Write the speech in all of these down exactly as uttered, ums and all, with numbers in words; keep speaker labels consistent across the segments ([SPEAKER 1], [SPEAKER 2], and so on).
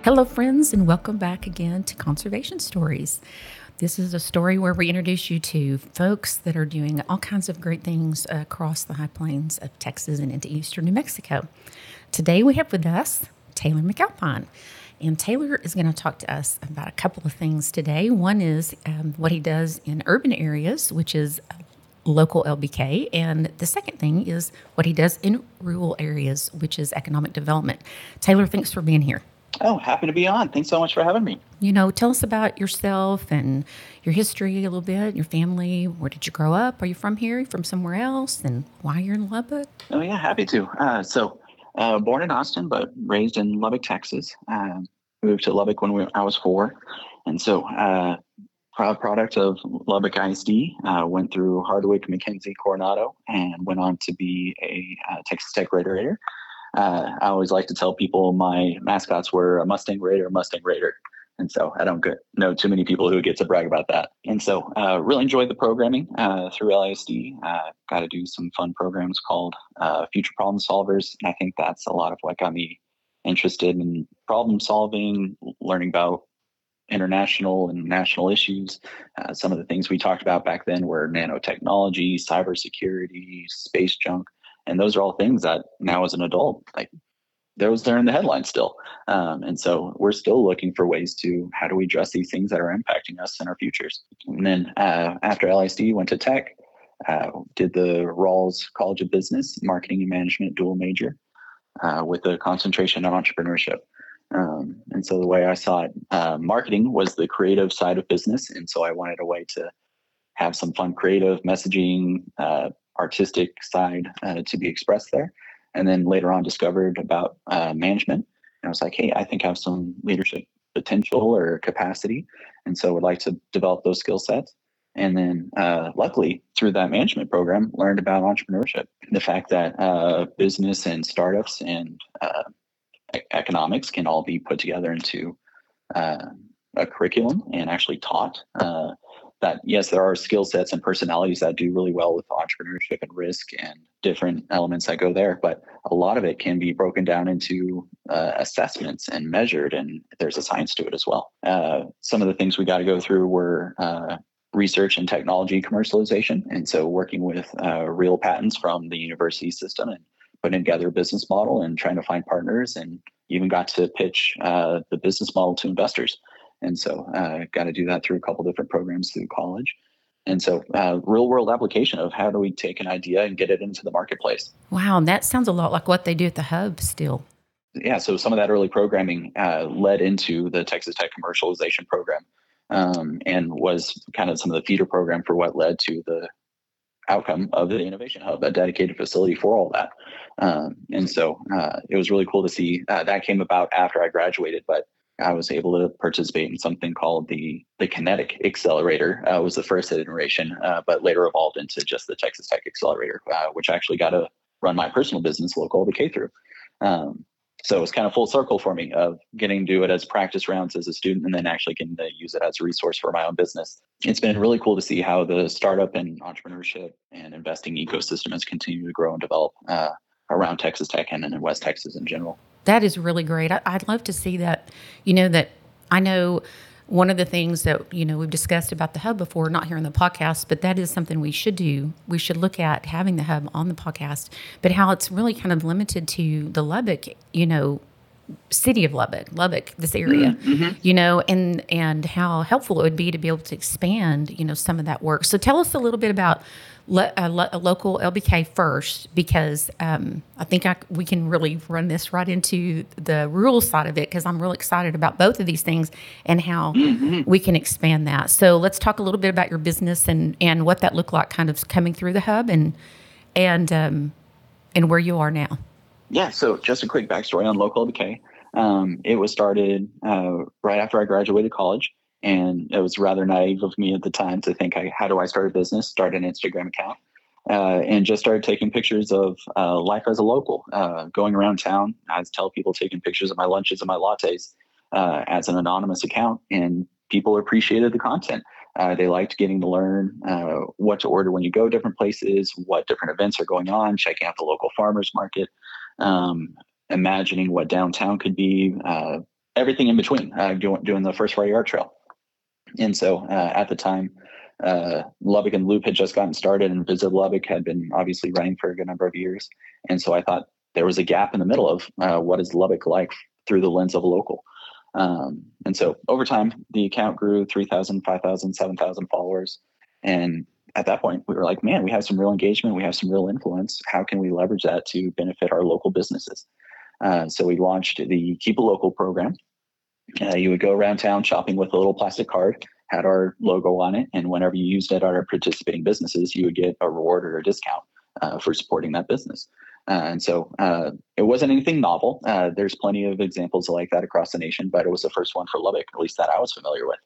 [SPEAKER 1] Hello, friends, and welcome back again to Conservation Stories. This is a story where we introduce you to folks that are doing all kinds of great things across the high plains of Texas and into eastern New Mexico. Today we have with us Taylor McAlpine. And Taylor is going to talk to us about a couple of things today. One is um, what he does in urban areas, which is local L B K. And the second thing is what he does in rural areas, which is economic development. Taylor, thanks for being here.
[SPEAKER 2] Oh, happy to be on. Thanks so much for having me.
[SPEAKER 1] You know, tell us about yourself and your history a little bit, your family. Where did you grow up? Are you from here? Are you from somewhere else? And why you're in Lubbock?
[SPEAKER 2] Oh, yeah, happy to. Uh, so, uh, born in Austin, but raised in Lubbock, Texas. Uh, moved to Lubbock when we, I was four. And so, uh, proud product of Lubbock I S D, uh, went through Hardwick, McKenzie, Coronado, and went on to be a uh, Texas Tech Raider Raider. Uh, I always like to tell people my mascots were a Mustang Raider, Mustang Raider. And so I don't get, know too many people who get to brag about that. And so uh, really enjoyed the programming uh, through L I S D. Uh, got to do some fun programs called uh, Future Problem Solvers. And I think that's a lot of what got me interested in problem solving, learning about international and national issues. Uh, some of the things we talked about back then were nanotechnology, cybersecurity, space junk. And those are all things that now as an adult, like those are in the headlines still. Um, and so we're still looking for ways to, how do we address these things that are impacting us in our futures? And then uh, after L I S D, went to Tech, uh, did the Rawls College of Business, Marketing and Management dual major uh, with a concentration on entrepreneurship. Um, and so the way I saw it, uh, marketing was the creative side of business. And so I wanted a way to have some fun creative messaging, uh, artistic side uh, to be expressed there. And then later on discovered about uh, management. And I was like, hey, I think I have some leadership potential or capacity. And so would like to develop those skill sets. And then uh, luckily through that management program, learned about entrepreneurship, the fact that uh, business and startups and uh, e- economics can all be put together into uh, a curriculum and actually taught. Uh, that yes, there are skill sets and personalities that do really well with entrepreneurship and risk and different elements that go there, but a lot of it can be broken down into uh, assessments and measured, and there's a science to it as well. Uh, some of the things we got to go through were uh, research and technology commercialization, and so working with uh, real patents from the university system and putting together a business model and trying to find partners, and even got to pitch uh, the business model to investors. And so uh, got to do that through a couple different programs through college. And so uh, real world application of how do we take an idea and get it into the marketplace.
[SPEAKER 1] Wow, that sounds a lot like what they do at the Hub still.
[SPEAKER 2] Yeah, so some of that early programming uh, led into the Texas Tech commercialization program um, and was kind of some of the feeder program for what led to the outcome of the Innovation Hub, a dedicated facility for all that. Um, and so uh, it was really cool to see uh, that came about after I graduated, but I was able to participate in something called the the Kinetic Accelerator. Uh, was the first iteration, uh, but later evolved into just the Texas Tech Accelerator, uh, which actually got to run my personal business local to K through. Um, so it was kind of full circle for me of getting to do it as practice rounds as a student and then actually getting to use it as a resource for my own business. It's been really cool to see how the startup and entrepreneurship and investing ecosystem has continued to grow and develop uh, around Texas Tech and in West Texas in general.
[SPEAKER 1] That is really great. I, I'd love to see that. You know, that I know one of the things that, you know, we've discussed about the Hub before, not here in the podcast, but that is something we should do. We should look at having the Hub on the podcast, but how it's really kind of limited to the Lubbock, you know, city of Lubbock, Lubbock, this area, mm-hmm. you know, and and how helpful it would be to be able to expand, you know, some of that work. So tell us a little bit about lo- a, lo- a local L B K first, because um, I think I, we can really run this right into the rural side of it, because I'm really excited about both of these things and how mm-hmm. we can expand that. So let's talk a little bit about your business and, and what that looked like kind of coming through the Hub and and um, and where you are now.
[SPEAKER 2] Yeah, so just a quick backstory on Local L B K. Um, it was started uh, right after I graduated college, and it was rather naive of me at the time to think, I, how do I start a business, start an Instagram account, uh, and just started taking pictures of uh, life as a local, uh, going around town. I tell people taking pictures of my lunches and my lattes uh, as an anonymous account, and people appreciated the content. Uh, they liked getting to learn uh, what to order when you go different places, what different events are going on, checking out the local farmers market. Um, imagining what downtown could be, uh, everything in between, uh, doing, doing the First Friday Art Trail. And so uh, at the time, uh, Lubbock and Loop had just gotten started, and Visit Lubbock had been obviously running for a good number of years. And so I thought there was a gap in the middle of uh, what is Lubbock like through the lens of a local. Um, and so over time, the account grew three thousand, five thousand, seven thousand followers. And at that point, we were like, man, we have some real engagement. We have some real influence. How can we leverage that to benefit our local businesses? Uh, so we launched the Keep a Local program. Uh, you would go around town shopping with a little plastic card, had our logo on it, and whenever you used it at our participating businesses, you would get a reward or a discount uh, for supporting that business. Uh, and so uh, it wasn't anything novel. Uh, there's plenty of examples like that across the nation, but it was the first one for Lubbock, at least that I was familiar with.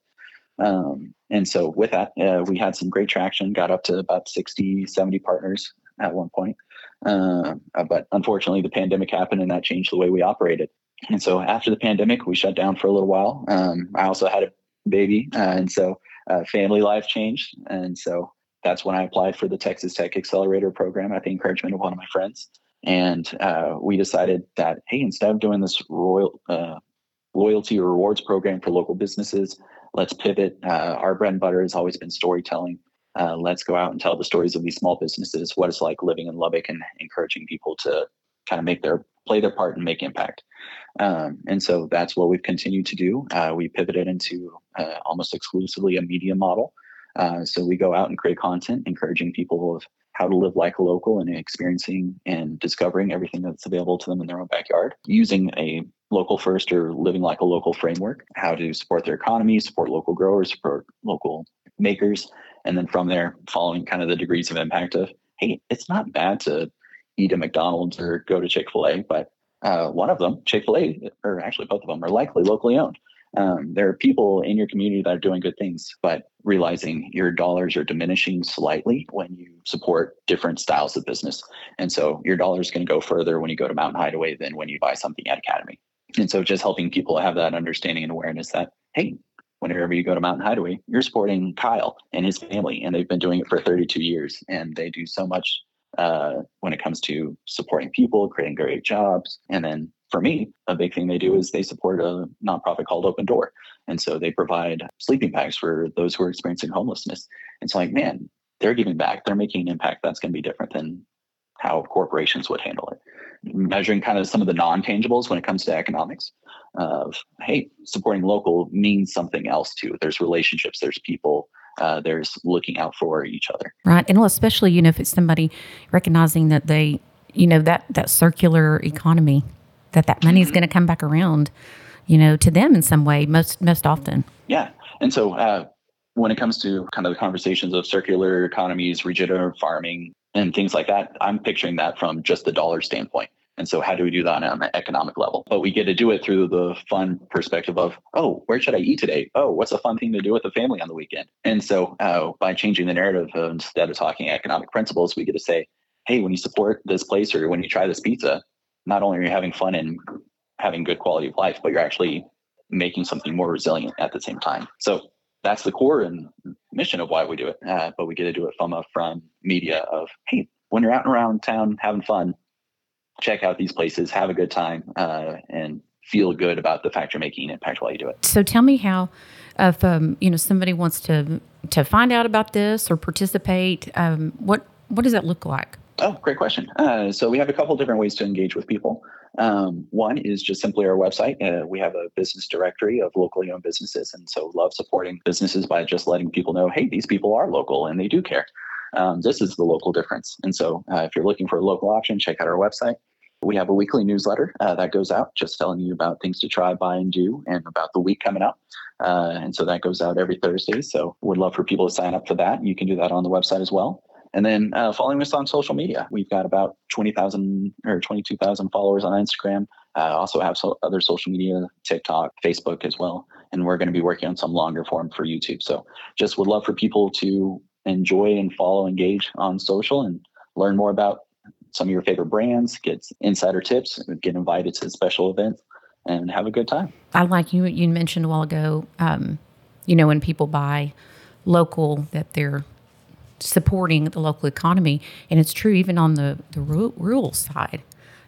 [SPEAKER 2] Um, and so with that, uh, we had some great traction, got up to about sixty, seventy partners at one point. Uh, but unfortunately, the pandemic happened and that changed the way we operated. And so after the pandemic, we shut down for a little while. Um, I also had a baby, uh, and so uh, family life changed. And so that's when I applied for the Texas Tech Accelerator program at the encouragement of one of my friends. And uh, we decided that, hey, instead of doing this royal uh, loyalty or rewards program for local businesses, let's pivot. Uh, our bread and butter has always been storytelling. Uh, let's go out and tell the stories of these small businesses, what it's like living in Lubbock, and encouraging people to kind of make their play their part and make impact. Um, and so that's what we've continued to do. Uh, we pivoted into uh, almost exclusively a media model. Uh, so we go out and create content, encouraging people of how to live like a local and experiencing and discovering everything that's available to them in their own backyard, using a local first or living like a local framework, how to support their economy, support local growers, support local makers. And then from there, following kind of the degrees of impact of, hey, it's not bad to eat at McDonald's or go to Chick-fil-A, but uh, one of them, Chick-fil-A, or actually both of them, are likely locally owned. Um, there are people in your community that are doing good things, but realizing your dollars are diminishing slightly when you support different styles of business. And so your dollars can go further when you go to Mountain Hideaway than when you buy something at Academy. And so just helping people have that understanding and awareness that, hey, whenever you go to Mountain Hideaway, you're supporting Kyle and his family, and they've been doing it for thirty-two years, and they do so much uh, when it comes to supporting people, creating great jobs. And then for me, a big thing they do is they support a nonprofit called Open Door. And so they provide sleeping bags for those who are experiencing homelessness. It's like, man, they're giving back. They're making an impact that's going to be different than how corporations would handle it. Measuring kind of some of the non-tangibles when it comes to economics of, hey, supporting local means something else too. There's relationships, there's people, uh, there's looking out for each other.
[SPEAKER 1] Right. And well, especially, you know, if it's somebody recognizing that they, you know, that, that circular economy, that that money is mm-hmm. going to come back around, you know, to them in some way, most, most often.
[SPEAKER 2] Yeah. And so uh, when it comes to kind of the conversations of circular economies, regenerative farming, and things like that, I'm picturing that from just the dollar standpoint. And so how do we do that on an economic level? But we get to do it through the fun perspective of, oh, where should I eat today? Oh, what's a fun thing to do with the family on the weekend? And so uh, by changing the narrative, uh, instead of talking economic principles, we get to say, hey, when you support this place or when you try this pizza, not only are you having fun and having good quality of life, but you're actually making something more resilient at the same time. So that's the core and mission of why we do it. Uh, but we get to do it from a from media of, hey, when you're out and around town having fun, check out these places, have a good time, uh, and feel good about the fact you're making an impact while you do it.
[SPEAKER 1] So tell me how, if um, you know, somebody wants to to find out about this or participate, um, what what does that look like?
[SPEAKER 2] Oh, great question. Uh, so we have a couple different ways to engage with people. Um, one is just simply our website. Uh, we have a business directory of locally owned businesses. And so love supporting businesses by just letting people know, hey, these people are local and they do care. Um, this is the local difference. And so uh, if you're looking for a local option, check out our website. We have a weekly newsletter uh, that goes out just telling you about things to try, buy, and do, and about the week coming up. Uh, and so that goes out every Thursday. So would love for people to sign up for that. You can do that on the website as well. And then uh, following us on social media, we've got about twenty thousand or twenty-two thousand followers on Instagram. Uh, also have so other social media, TikTok, Facebook as well. And we're going to be working on some longer form for YouTube. So just would love for people to enjoy and follow, engage on social and learn more about some of your favorite brands, get insider tips, get invited to special events, and have a good time.
[SPEAKER 1] I like you, you mentioned a while ago, um, you know, when people buy local, that they're supporting the local economy. And it's true even on the, the rural side.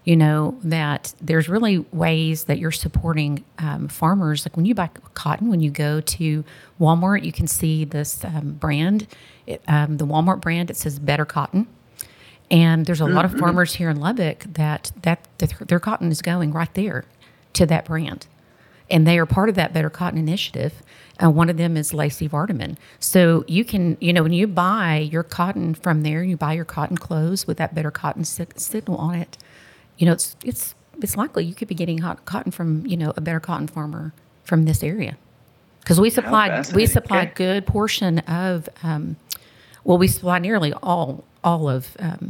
[SPEAKER 1] you know, that there's really ways that you're supporting um, farmers. Like when you buy cotton, when you go to Walmart, you can see this um, brand, it, um, the Walmart brand. It says Better Cotton, and there's a lot of
[SPEAKER 2] Mm-hmm.
[SPEAKER 1] farmers here in Lubbock that that, that their cotton is going right there to that brand, and they are part of that Better Cotton initiative. Uh, one of them is Lacey Vardaman. So you can, you know, when you buy your cotton from there, you buy your cotton clothes with that Better Cotton si- signal on it. You know, it's it's it's likely you could be getting hot cotton from, you know, a Better Cotton farmer from this area, because we supplied we
[SPEAKER 2] fascinating.
[SPEAKER 1] supplied
[SPEAKER 2] Okay.
[SPEAKER 1] good portion of, um, well, we supply nearly all all of um,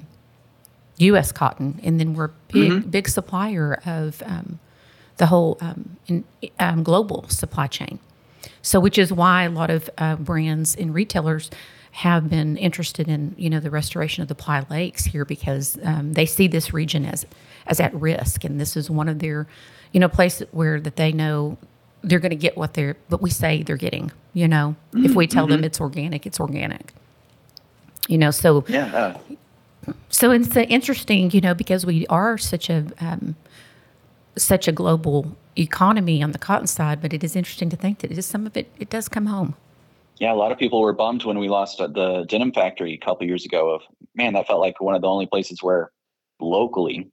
[SPEAKER 1] U S cotton, and then we're big
[SPEAKER 2] Mm-hmm.
[SPEAKER 1] big supplier of um, the whole um, in, um, global supply chain. So, which is why a lot of uh, brands and retailers have been interested in, you know, the restoration of the Ply Lakes here, because um, they see this region as as at risk, and this is one of their, you know, places where that they know they're going to get what they're what we say they're getting. You know, if we tell them it's organic, it's organic. You know, so
[SPEAKER 2] Yeah. Uh,
[SPEAKER 1] so it's uh, interesting, you know, because we are such a um, such a global economy on the cotton side, but it is interesting to think that it is some of it it does come home.
[SPEAKER 2] yeah. A lot of people were bummed when we lost uh, the denim factory a couple years ago. Of man, that felt like one of the only places where locally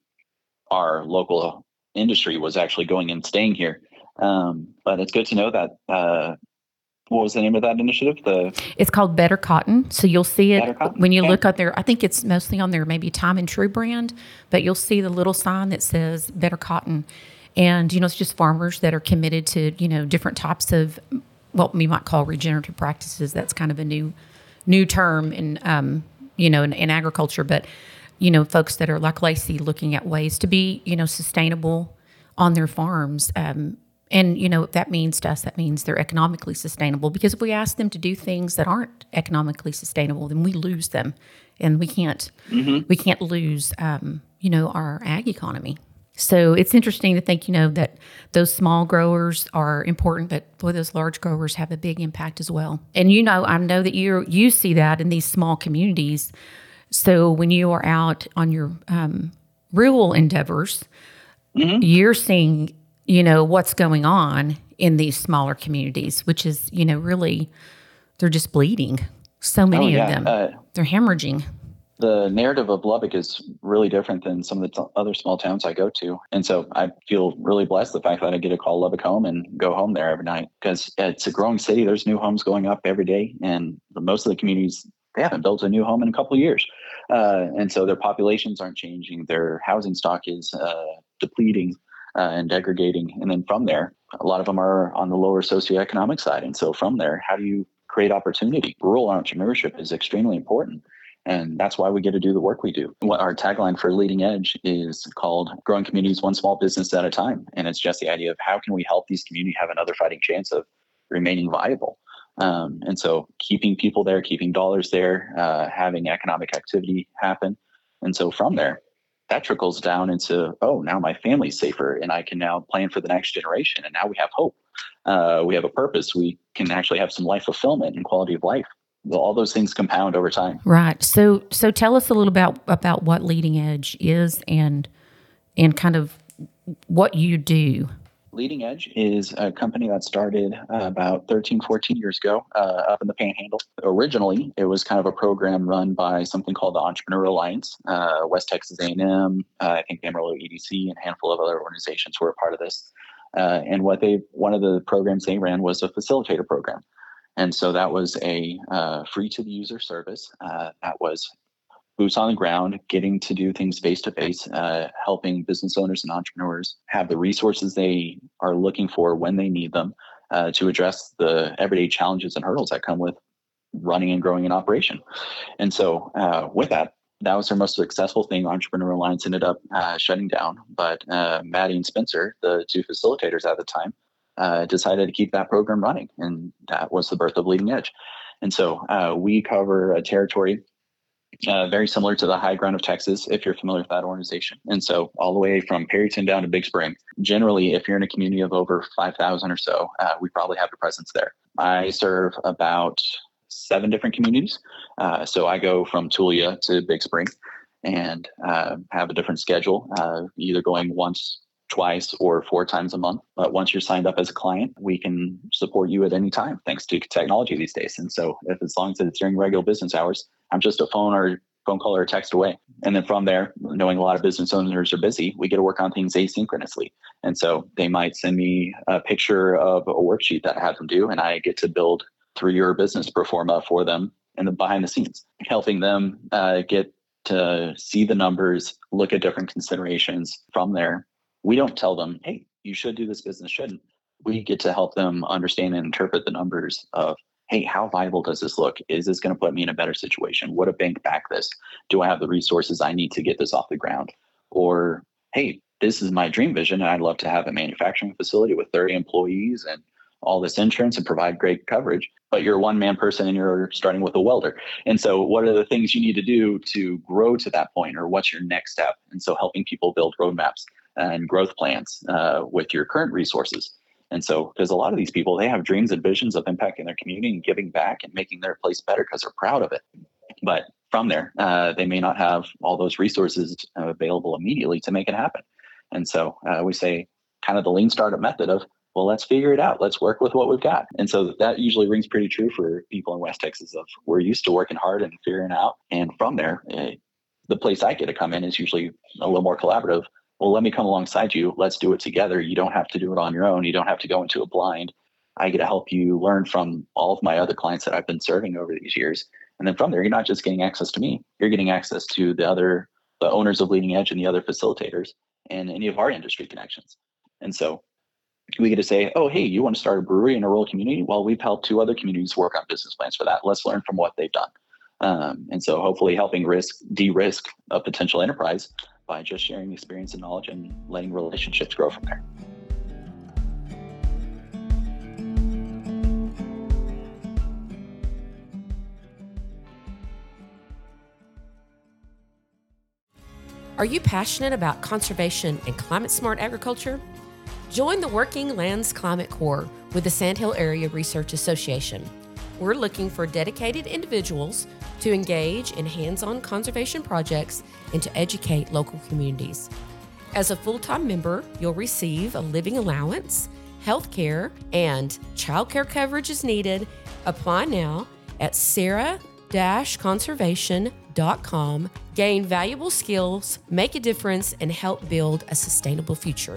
[SPEAKER 2] our local industry was actually going and staying here. Um, but it's good to know that. Uh, what was the name of that initiative? The
[SPEAKER 1] It's called Better Cotton. So you'll see it
[SPEAKER 2] Better Cotton?
[SPEAKER 1] when you
[SPEAKER 2] Okay.
[SPEAKER 1] look up there. I think it's mostly on their maybe Time and True brand, but you'll see the little sign that says Better Cotton. And, you know, it's just farmers that are committed to, you know, different types of what we might call regenerative practices. That's kind of a new new term in, um, you know, in, in agriculture. But, you know, folks that are like Lacey looking at ways to be, you know, sustainable on their farms. Um, and, you know, that means to us, that means they're economically sustainable, because if we ask them to do things that aren't economically sustainable, then we lose them, and we can't,
[SPEAKER 2] Mm-hmm.
[SPEAKER 1] we can't lose, um, you know, our ag economy. So it's interesting to think, you know, that those small growers are important, but boy, those large growers have a big impact as well. And, you know, I know that you you see that in these small communities. So when you are out on your um, rural endeavors,
[SPEAKER 2] Mm-hmm.
[SPEAKER 1] you're seeing, you know, what's going on in these smaller communities, which is, you know, really, they're just bleeding. So many
[SPEAKER 2] Oh,
[SPEAKER 1] of
[SPEAKER 2] yeah.
[SPEAKER 1] them,
[SPEAKER 2] Uh,
[SPEAKER 1] they're hemorrhaging.
[SPEAKER 2] the narrative of Lubbock is really different than some of the t- other small towns I go to. And so I feel really blessed the fact that I get to call Lubbock home and go home there every night, because it's a growing city. There's new homes going up every day. And the, most of the communities, they haven't built a new home in a couple of years. Uh, and so their populations aren't changing. Their housing stock is uh, depleting uh, and degrading. And then from there, a lot of them are on the lower socioeconomic side. And so from there, how do you create opportunity? Rural entrepreneurship is extremely important. And that's why we get to do the work we do. What our tagline for Leading Edge is called Growing Communities One Small Business at a Time. And it's just the idea of how can we help these communities have another fighting chance of remaining viable. Um, and so keeping people there, keeping dollars there, uh, having economic activity happen. And so from there, that trickles down into, oh, now my family's safer and I can now plan for the next generation. And now we have hope. Uh, we have a purpose. We can actually have some life fulfillment and quality of life. Well, all those things compound over time.
[SPEAKER 1] Right. So, so tell us a little about about what Leading Edge is, and and kind of what you do.
[SPEAKER 2] Leading Edge is a company that started uh, about thirteen, fourteen years ago uh, up in the Panhandle. Originally, it was kind of a program run by something called the Entrepreneur Alliance. Uh, West Texas A and M, uh, I think Amarillo E D C, and a handful of other organizations were a part of this. Uh, and what they, one of the programs they ran was a facilitator program. And so that was a uh, free to the user service uh, that was boots on the ground, getting to do things face to face, helping business owners and entrepreneurs have the resources they are looking for when they need them uh, to address the everyday challenges and hurdles that come with running and growing an operation. And so uh, with that, that was our most successful thing. Entrepreneur Alliance ended up uh, shutting down, but uh, Maddie and Spencer, the two facilitators at the time, uh, decided to keep that program running. And that was the birth of Leading Edge. And so uh, we cover a territory uh, very similar to the high ground of Texas, if you're familiar with that organization. And so all the way from Perryton down to Big Spring. Generally, if you're in a community of over five thousand or so, uh, we probably have a presence there. I serve about seven different communities. Uh, so I go from Tulia to Big Spring. and uh, have a different schedule, uh, either going once, twice, or four times a month. But once you're signed up as a client, we can support you at any time, thanks to technology these days. And so if as long as it's during regular business hours, I'm just a phone or phone call or a text away. And then from there, knowing a lot of business owners are busy, we get to work on things asynchronously. And so they might send me a picture of a worksheet that I had them do, and I get to build three-year business pro forma for them in the behind the scenes, helping them uh, get to see the numbers, look at different considerations from there. We don't tell them, hey, you should do this business, shouldn't. We get to help them understand and interpret the numbers of, hey, how viable does this look? Is this going to put me in a better situation? Would a bank back this? Do I have the resources I need to get this off the ground? Or, hey, this is my dream vision, and I'd love to have a manufacturing facility with thirty employees and all this insurance and provide great coverage, but you're a one-man person and you're starting with a welder. And so what are the things you need to do to grow to that point, or what's your next step? And so helping people build roadmaps and growth plans uh, with your current resources. And so, because a lot of these people, they have dreams and visions of impacting their community and giving back and making their place better because they're proud of it. But from there, uh, they may not have all those resources uh, available immediately to make it happen. And so uh, we say kind of the lean startup method of, well, let's figure it out. Let's work with what we've got. And so that usually rings pretty true for people in West Texas of we're used to working hard and figuring out. And from there, uh, the place I get to come in is usually a little more collaborative. Well, let me come alongside you. Let's do it together. You don't have to do it on your own. You don't have to go into a blind. I get to help you learn from all of my other clients that I've been serving over these years. And then from there, you're not just getting access to me. You're getting access to the other, the owners of Leading Edge and the other facilitators and any of our industry connections. And so we get to say, oh, hey, you want to start a brewery in a rural community? Well, we've helped two other communities work on business plans for that. Let's learn from what they've done. Um, and so hopefully helping risk, de-risk a potential enterprise by just sharing experience and knowledge and letting relationships grow from there.
[SPEAKER 3] Are you passionate about conservation and climate-smart agriculture? Join the Working Lands Climate Corps with the Sandhill Area Research Association. We're looking for dedicated individuals to engage in hands-on conservation projects and to educate local communities. As a full-time member, you'll receive a living allowance, health care, and child care coverage is needed. Apply now at sarah dash conservation dot com. Gain valuable skills, make a difference, and help build a sustainable future.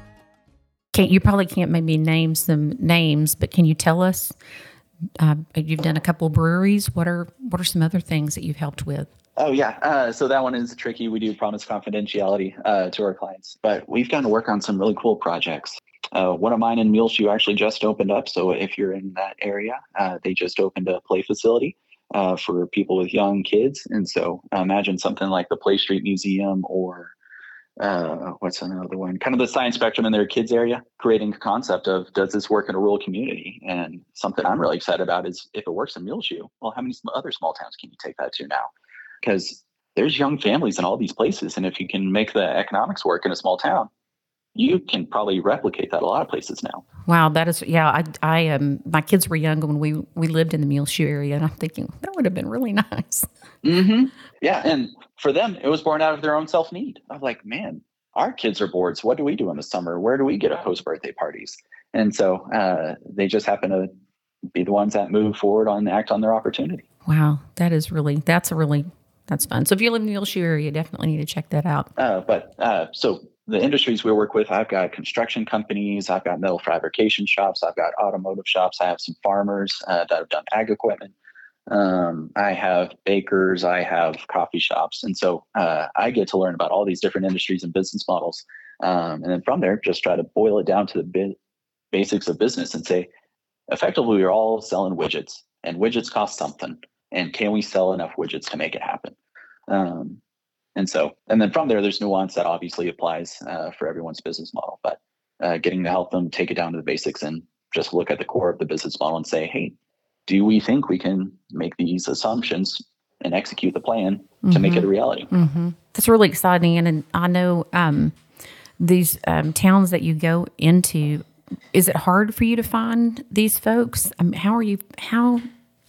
[SPEAKER 1] Can't, you probably can't maybe name some names, but can you tell us, uh, you've done a couple of breweries. What are what are some other things that you've helped with?
[SPEAKER 2] Oh, yeah. Uh, so that one is tricky. We do promise confidentiality uh, to our clients, but we've gotten to work on some really cool projects. Uh, one of mine in Muleshoe actually just opened up. So if you're in that area, uh, they just opened a play facility uh, for people with young kids. And so uh, imagine something like the Play Street Museum or uh, what's another one? Kind of the science spectrum in their kids area, creating a concept of, does this work in a rural community? And something I'm really excited about is if it works in Muleshoe, well, how many other small towns can you take that to now? Because there's young families in all these places. And if you can make the economics work in a small town, you can probably replicate that a lot of places now.
[SPEAKER 1] Wow, that is, yeah, I, I, um, my kids were young when we, we lived in the Muleshoe area, and I'm thinking that would have been really nice.
[SPEAKER 2] Mm-hmm. Yeah, and for them, it was born out of their own self-need. I'm like, man, our kids are bored, so what do we do in the summer? Where do we get to host birthday parties? And so uh, they just happen to be the ones that move forward on, act on their opportunity.
[SPEAKER 1] Wow, that is really, that's a really, that's fun. So if you live in the Muleshoe area, you definitely need to check that out.
[SPEAKER 2] Uh, but uh, so the industries we work with, I've got construction companies, I've got metal fabrication shops, I've got automotive shops, I have some farmers uh, that have done ag equipment. Um, I have bakers, I have coffee shops. And so uh, I get to learn about all these different industries and business models. Um, and then from there, just try to boil it down to the bi- basics of business and say, effectively, we're all selling widgets, and widgets cost something. And can we sell enough widgets to make it happen? Um, and so, and then from there, there's nuance that obviously applies uh, for everyone's business model, but uh, getting to help them take it down to the basics and just look at the core of the business model and say, hey, do we think we can make these assumptions and execute the plan mm-hmm. to make it a reality?
[SPEAKER 1] Mm-hmm. That's really exciting. And, and I know um, these um, towns that you go into, is it hard for you to find these folks? I mean, how are you, how...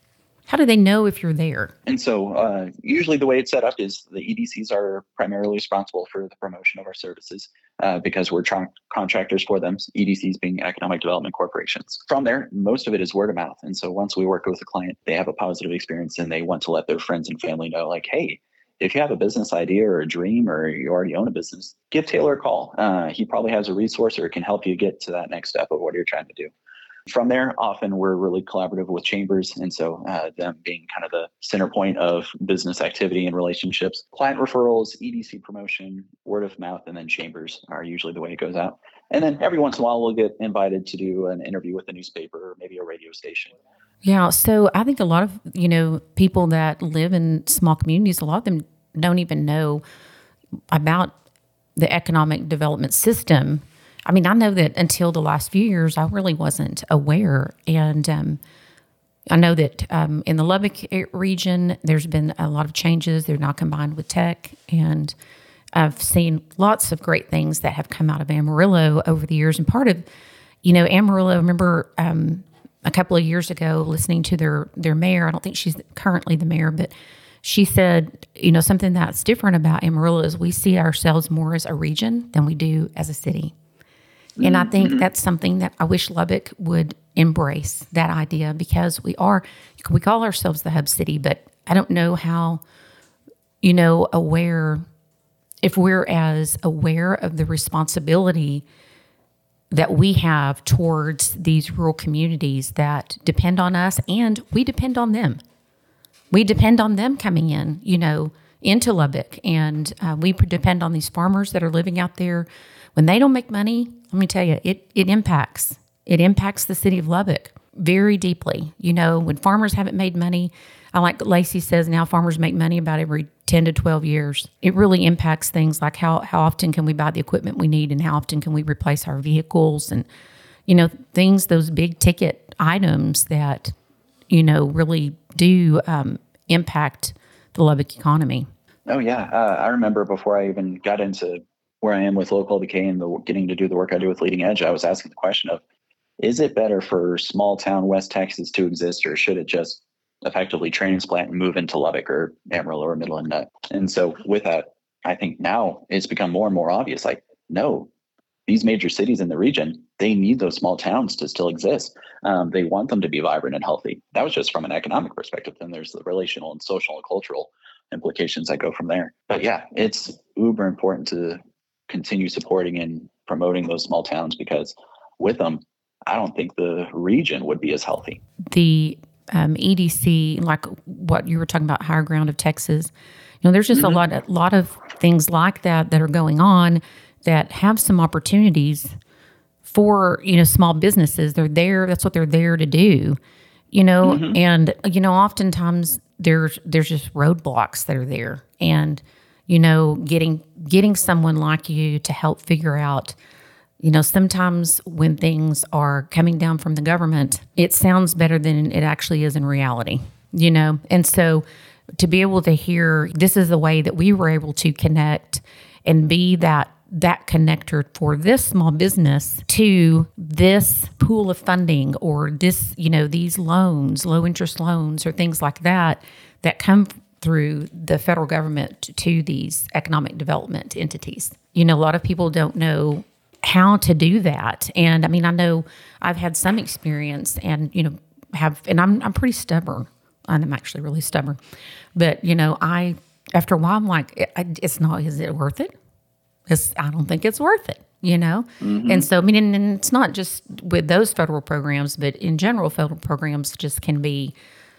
[SPEAKER 1] How do they know if you're there?
[SPEAKER 2] And so uh, usually the way it's set up is the E D Cs are primarily responsible for the promotion of our services uh, because we're tra- contractors for them, E D Cs being economic development corporations. From there, most of it is word of mouth. And so once we work with a client, they have a positive experience and they want to let their friends and family know, like, hey, if you have a business idea or a dream or you already own a business, give Taylor a call. Uh, he probably has a resource or can help you get to that next step of what you're trying to do. From there, often we're really collaborative with chambers. And so uh, them being kind of the center point of business activity and relationships, client referrals, E D C promotion, word of mouth, and then chambers are usually the way it goes out. And then every once in a while, we'll get invited to do an interview with a newspaper or maybe a radio station.
[SPEAKER 1] Yeah. So I think a lot of, you know, people that live in small communities, a lot of them don't even know about the economic development system. I mean, I know that until the last few years, I really wasn't aware. And um, I know that um, in the Lubbock region, there's been a lot of changes. They're now combined with tech. And I've seen lots of great things that have come out of Amarillo over the years. And part of, you know, Amarillo, I remember um, a couple of years ago listening to their, their mayor. I don't think she's currently the mayor, but she said, you know, something that's different about Amarillo is we see ourselves more as a region than we do as a city. And I think that's something that I wish Lubbock would embrace, that idea, because we are, we call ourselves the hub city, but I don't know how, you know, aware, if we're as aware of the responsibility that we have towards these rural communities that depend on us and we depend on them. We depend on them coming in, you know, into Lubbock, and uh, we depend on these farmers that are living out there. When they don't make money, let me tell you, it it impacts. It impacts the city of Lubbock very deeply. You know, when farmers haven't made money, I like Lacey says now farmers make money about every ten to twelve years. It really impacts things like how, how often can we buy the equipment we need and how often can we replace our vehicles and, you know, things, those big ticket items that, you know, really do um, impact the Lubbock economy.
[SPEAKER 2] Oh, yeah. Uh, I remember before I even got into where I am with Low Quality K and the, getting to do the work I do with Leading Edge, I was asking the question of, is it better for small town West Texas to exist, or should it just effectively transplant and move into Lubbock or Amarillo or Midland Nut? And so with that, I think now it's become more and more obvious, like, no, these major cities in the region, they need those small towns to still exist. Um, they want them to be vibrant and healthy. That was just from an economic perspective. Then there's the relational and social and cultural implications that go from there. But yeah, it's uber important to continue supporting and promoting those small towns, because with them, I don't think the region would be as healthy.
[SPEAKER 1] The um, E D C, like what you were talking about, Higher Ground of Texas, you know, there's just mm-hmm. a lot, a lot of things like that that are going on that have some opportunities for, you know, small businesses. They're there. That's what they're there to do, you know, mm-hmm. and, you know, oftentimes there's, there's just roadblocks that are there. And, you know, getting, getting someone like you to help figure out, you know, sometimes when things are coming down from the government, it sounds better than it actually is in reality, you know? And so to be able to hear, this is the way that we were able to connect and be that that connector for this small business to this pool of funding, or this, you know, these loans, low interest loans or things like that, that come through the federal government to these economic development entities. You know, a lot of people don't know how to do that. And I mean, I know I've had some experience and, you know, have, and I'm, I'm pretty stubborn. I'm actually really stubborn, but you know, I, after a while I'm like, it, it's not, is it worth it? It's, I don't think it's worth it, you know? Mm-hmm. And so, I mean, and, and it's not just with those federal programs, but in general, federal programs just can be,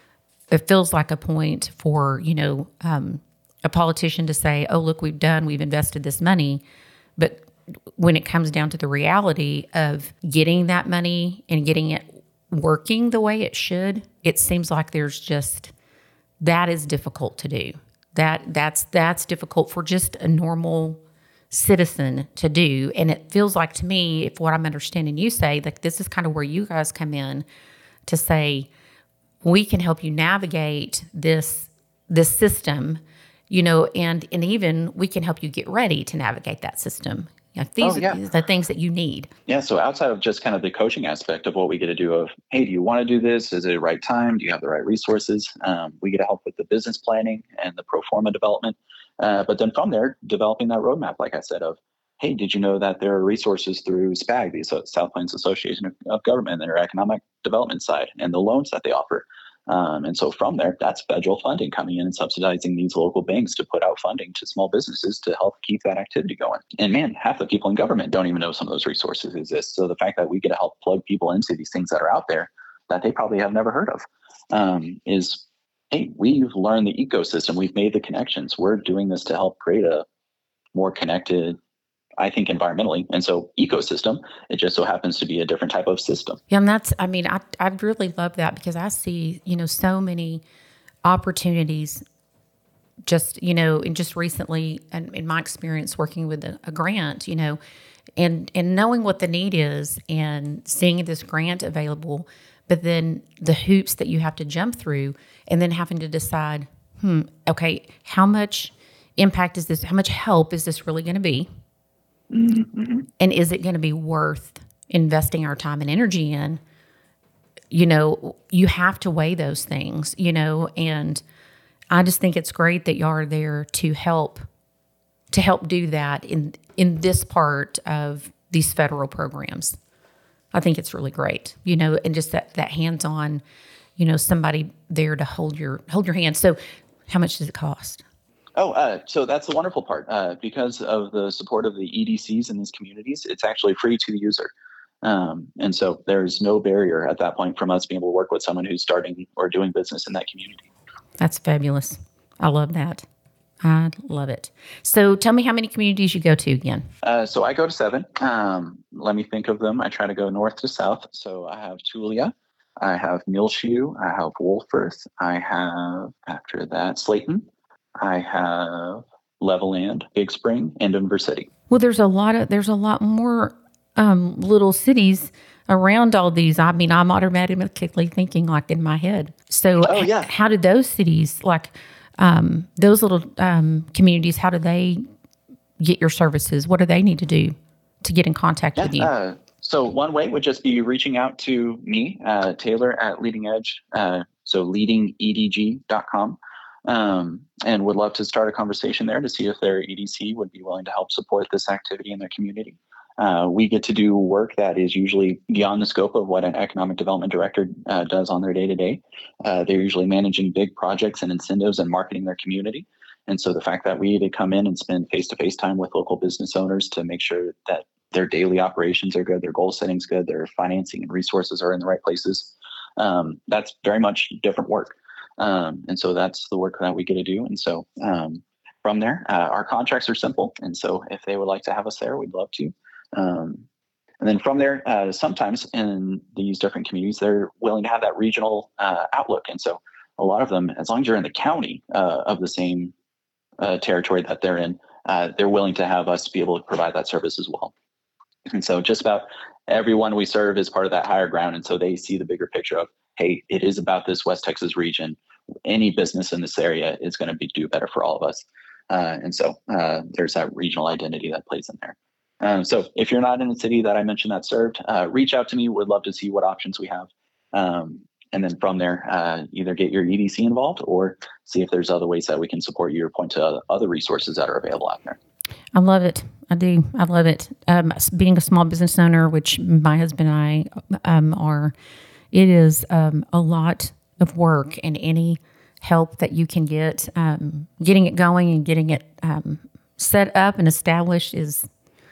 [SPEAKER 1] it feels like a point for, you know, um, a politician to say, oh, look, we've done, we've invested this money. But when it comes down to the reality of getting that money and getting it working the way it should, it seems like there's just, that is difficult to do. That that's that's difficult for just a normal citizen to do. And it feels like to me, if what I'm understanding you say, that this is kind of where you guys come in to say, we can help you navigate this this system, you know, and and even we can help you get ready to navigate that system. Yeah, these
[SPEAKER 2] Oh, yeah.
[SPEAKER 1] are the things that you need.
[SPEAKER 2] Yeah. So outside of just kind of the coaching aspect of what we get to do of, hey, do you want to do this? Is it the right time? Do you have the right resources? Um, we get to help with the business planning and the pro forma development. Uh, but then from there, developing that roadmap, like I said, of, hey, did you know that there are resources through SPAG, the So- South Plains Association of, of Government, and their economic development side and the loans that they offer? Um, and so from there, that's federal funding coming in and subsidizing these local banks to put out funding to small businesses to help keep that activity going. And man, half the people in government don't even know some of those resources exist. So the fact that we get to help plug people into these things that are out there that they probably have never heard of um, is, hey, we've learned the ecosystem. We've made the connections. We're doing this to help create a more connected, I think, environmentally. And so ecosystem, it just so happens to be a different type of system.
[SPEAKER 1] Yeah, and that's, I mean, I, I really love that because I see, you know, so many opportunities just, you know, and just recently, and in my experience working with a, a grant, you know, and, and knowing what the need is and seeing this grant available, but then the hoops that you have to jump through and then having to decide, hmm, okay, how much impact is this, how much help is this really going to be?
[SPEAKER 2] Mm-hmm.
[SPEAKER 1] And is it going to be worth investing our time and energy in? You know, you have to weigh those things, you know, and I just think it's great that y'all are there to help, to help do that in, in this part of these federal programs. I think it's really great, you know, and just that, that hands-on, you know, somebody there to hold your, hold your hand. So how much does it cost?
[SPEAKER 2] Oh, uh, so that's the wonderful part. Uh, because of the support of the E D Cs in these communities, it's actually free to the user. Um, and so there's no barrier at that point from us being able to work with someone who's starting or doing business in that community.
[SPEAKER 1] That's fabulous. I love that. I love it. So tell me how many communities you go to again.
[SPEAKER 2] Uh, so I go to seven. Um, let me think of them. I try to go north to south. So I have Tulia, I have Muleshoe, I have Wolfforth, I have, after that, Slayton, I have Levelland, Big Spring, and Denver City.
[SPEAKER 1] Well, there's a lot of there's a lot more um, little cities around all these. I mean, I'm automatically thinking like in my head. So,
[SPEAKER 2] Oh, yeah.
[SPEAKER 1] h- how did those cities, like um, those little um, communities, how do they get your services? What do they need to do to get in contact
[SPEAKER 2] Yeah,
[SPEAKER 1] with you?
[SPEAKER 2] uh, so one way would just be reaching out to me, uh, Taylor at Leading Edge, uh, so leading e d g dot com. Um, and would love to start a conversation there to see if their E D C would be willing to help support this activity in their community. Uh, we get to do work that is usually beyond the scope of what an economic development director uh, does on their day-to-day. Uh, they're usually managing big projects and incentives and marketing their community. And so the fact that we to come in and spend face-to-face time with local business owners to make sure that their daily operations are good, their goal setting's good, their financing and resources are in the right places, um, that's very much different work. Um, and so that's the work that we get to do. And so um, from there, uh, our contracts are simple. And so if they would like to have us there, we'd love to. Um, and then from there, uh, sometimes in these different communities, they're willing to have that regional uh, outlook. And so a lot of them, as long as you're in the county uh, of the same uh, territory that they're in, uh, they're willing to have us be able to provide that service as well. And so just about everyone we serve is part of that higher ground. And so they see the bigger picture of, hey, it is about this West Texas region. Any business in this area is going to be do better for all of us. Uh, and so uh, there's that regional identity that plays in there. Um, so if you're not in the city that I mentioned that served, uh, reach out to me. Would love to see what options we have. Um, and then from there, uh, either get your E D C involved or see if there's other ways that we can support you or point to other resources that are available out there.
[SPEAKER 1] I love it. I do. I love it. Um, being a small business owner, which my husband and I um, are, it is um, a lot of work, and any help that you can get, um, getting it going and getting it um, set up and established is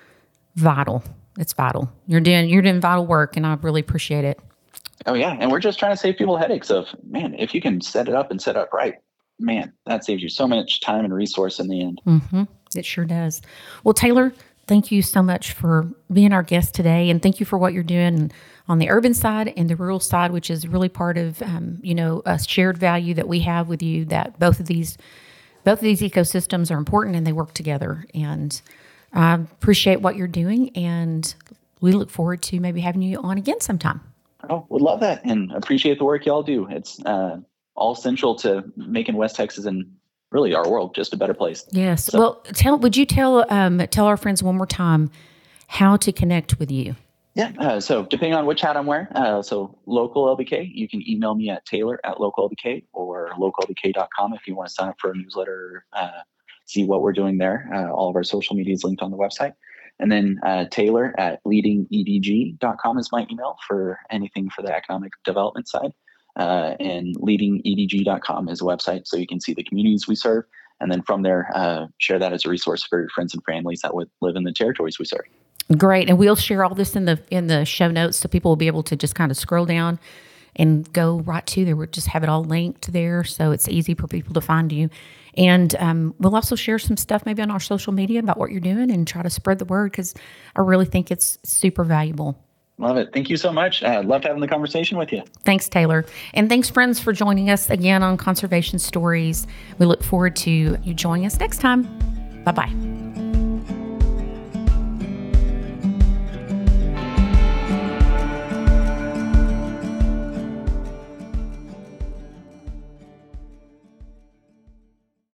[SPEAKER 1] vital. It's vital. You're doing you're doing vital work, and I really appreciate it.
[SPEAKER 2] Oh yeah, and we're just trying to save people headaches of, man, if you can set it up and set it up right, man, that saves you so much time and resource in the end.
[SPEAKER 1] Mm-hmm. It sure does. Well, Taylor, thank you so much for being our guest today, and thank you for what you're doing on the urban side and the rural side, which is really part of um, you know a shared value that we have with you. That both of these both of these ecosystems are important and they work together. And I appreciate what you're doing, and we look forward to maybe having you on again sometime.
[SPEAKER 2] Oh, would love that, and appreciate the work y'all do. It's uh, all essential to making West Texas and really our world just a better place.
[SPEAKER 1] Yes.
[SPEAKER 2] So,
[SPEAKER 1] well, tell would you tell um, tell our friends one more time how to connect with you.
[SPEAKER 2] Yeah. Uh, so depending on which hat I'm wearing, uh, so local L B K, you can email me at Taylor at local L B K or local L B K dot com if you want to sign up for a newsletter, uh, see what we're doing there. Uh, all of our social media is linked on the website. And then uh, Taylor at leading E D G dot com is my email for anything for the economic development side. Uh, and leading E D G dot com is a website so you can see the communities we serve. And then from there, uh, share that as a resource for your friends and families that would live in the territories we serve.
[SPEAKER 1] Great. And we'll share all this in the in the show notes so people will be able to just kind of scroll down and go right to there. We'll just have it all linked there so it's easy for people to find you. And um, we'll also share some stuff maybe on our social media about what you're doing and try to spread the word because I really think it's super valuable.
[SPEAKER 2] Love it. Thank you so much. I uh, loved having the conversation with you.
[SPEAKER 1] Thanks, Taylor. And thanks, friends, for joining us again on Conservation Stories. We look forward to you joining us next time. Bye-bye.